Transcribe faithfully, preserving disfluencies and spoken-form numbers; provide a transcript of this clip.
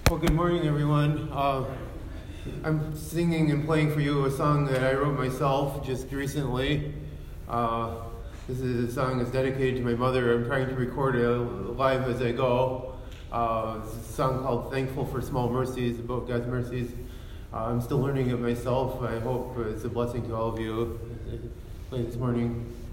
Well, good morning, everyone. Uh, I'm singing and playing for you a song that I wrote myself just recently. Uh, this is a song that's dedicated to my mother. I'm trying to record it live as I go. Uh, it's a song called Thankful for Small Mercies, about God's mercies. Uh, I'm still learning it myself. I hope it's a blessing to all of you. Play this morning.